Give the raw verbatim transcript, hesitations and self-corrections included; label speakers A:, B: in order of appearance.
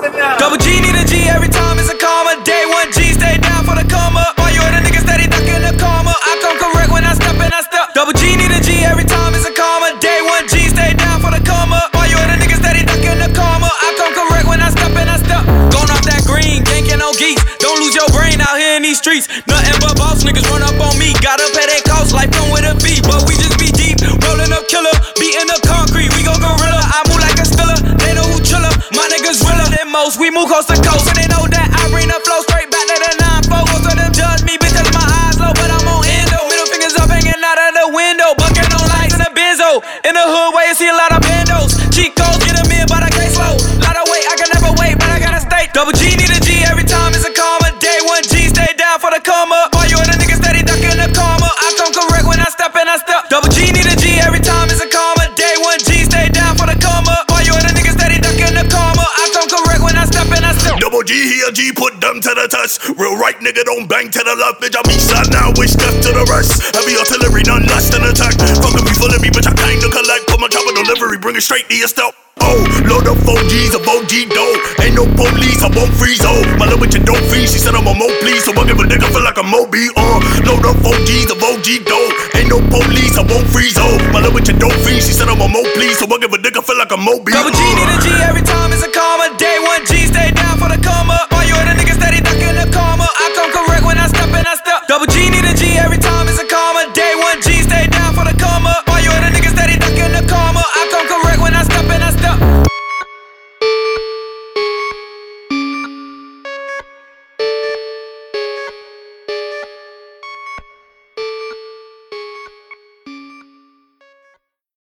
A: Double G need a G every time it's a comma. Day one G, stay down for the come up. All you other niggas steady ducking the karma. I come correct when I step and I step. Double G need a G every time it's a comma. Day one G, stay down for the come up. All you other niggas steady ducking the karma. I come correct when I step and I step. Going off that green, ganking on geeks. Don't lose your brain out here in these streets. Nothing but boss niggas run up on me. Gotta pay that cost, life come with a fee. But we just be deep, rolling up killer, beating up concrete. We go gorilla, I move like a spiller. They know who chiller, my niggas realer than most. We move coast to coast, and they know that I bring the flow straight back to the nine four. Most of them judge me because my eyes low, but I'm on endo. Middle fingers up hanging out of the window, bucking on lights in a benzo. In the hood where you see a lot of bandos. Cheat codes, get them in, but I can't slow. Lot of weight, I can never wait, but I gotta stay. Double G need a G every time it's a comma. Day one G, stay down for the come up. All you other niggas steady ducking the karma. I come correct when I step and I step. Double G need a G every time it's a comma. Day one G, stay down for the come up. All you other niggas steady ducking the karma. I come correct when I step and I step.
B: Double G, he a G, put them to the test. Real right nigga don't bang to the left, bitch. I'm east side now, wish death to the rest. Heavy artillery, none less than attack. Fuckin' me, full of me, bitch, I came to collect. Put my chopper delivery, bring it straight to your step. Oh, load up four G's of O G dough. Ain't no police, I won't freeze, oh. My little bitch, you don't freeze, she said I'm a mo please. So I give a nigga feel like a Moby, oh. Load up four G's of O G dough. Ain't no police, I won't freeze, oh. My little bitch, you don't freeze, she said I'm a mo please. So I give a nigga feel like a Moby,
A: Double G need a G every time it's a comma.